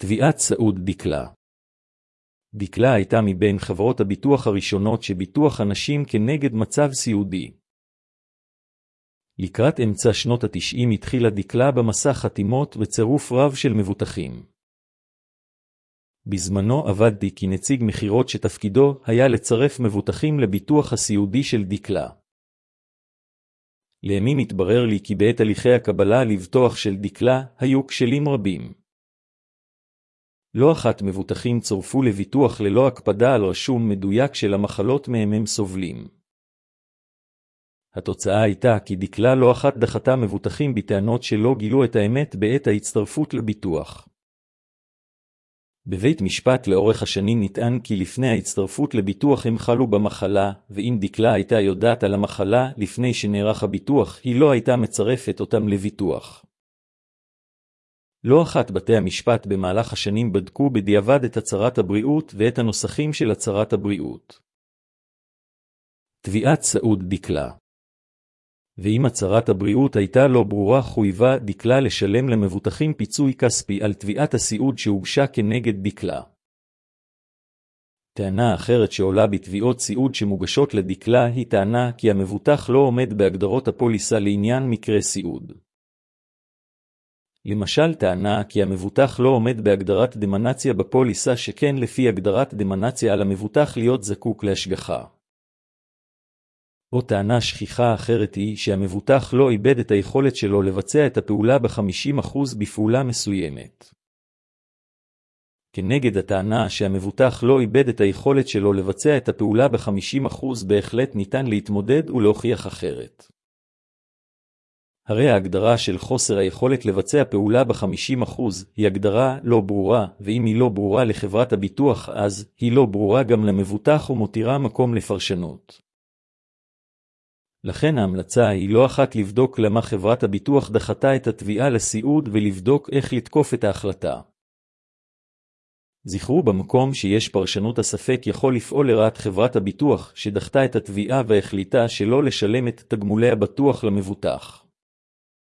תביעת סעוד דקלה. דקלה הייתה מבין חברות הביטוח הראשונות שביטוח אנשים כנגד מצב סיעודי. לקראת אמצע שנות ה-90 התחילה דקלה במסע חתימות וצירוף רב של מבוטחים. בזמנו עבדתי כנציג מחירות שתפקידו היה לצרף מבוטחים לביטוח הסיעודי של דקלה. לימים התברר לי כי בעת הליכי הקבלה לבטוח של דקלה היו כשלים רבים. לא אחת מבוטחים צורפו לביטוח ללא הקפדה על רשום מדויק של המחלות מהם הם סובלים. התוצאה הייתה כי דקלה לא אחת דחתה מבוטחים בטענות שלא גילו את האמת בעת ההצטרפות לביטוח. בבית משפט לאורך השנים נטען כי לפני ההצטרפות לביטוח הם חלו במחלה, ואם דקלה הייתה יודעת על המחלה לפני שנערך הביטוח, היא לא הייתה מצרפת אותם לביטוח. לא אחת בתי המשפט במהלך השנים בדקו בדיעבד את הצהרת הבריאות ואת הנוסחים של הצהרת הבריאות. תביעת סעוד דקלה. ואם הצהרת הבריאות הייתה לא ברורה, חויבה דקלה לשלם למבוטחים פיצוי כספי על תביעת הסיעוד שהוגשה כנגד דקלה. טענה אחרת שעולה בתביעות סיעוד שמוגשות לדקלה היא טענה כי המבוטח לא עומד בהגדרות הפוליסה לעניין מקרה סיעוד. למשל טענה כי המבוטח לא עומד בהגדרת דמנציה בפוליסה, שכן לפי הגדרת דמנציה על המבוטח להיות זקוק להשגחה. או טענה שכיחה אחרת היא שהמבוטח לא איבד את היכולת שלו לבצע את הפעולה ב-50% בפעולה מסוימת. כנגד הטענה שהמבוטח לא איבד את היכולת שלו לבצע את הפעולה ב-50% בהחלט ניתן להתמודד ולהוכיח אחרת. הרי ההגדרה של חוסר היכולת לבצע פעולה ב-50% היא הגדרה לא ברורה, ואם היא לא ברורה לחברת הביטוח אז היא לא ברורה גם למבוטח ומותירה מקום לפרשנות. לכן ההמלצה היא לא אחת לבדוק למה חברת הביטוח דחתה את התביעה לסיעוד ולבדוק איך לתקוף את ההחלטה. זכרו, במקום שיש פרשנות הספק יכול לפעול לרעת חברת הביטוח שדחתה את התביעה והחליטה שלא לשלם את תגמולי הביטוח למבוטח.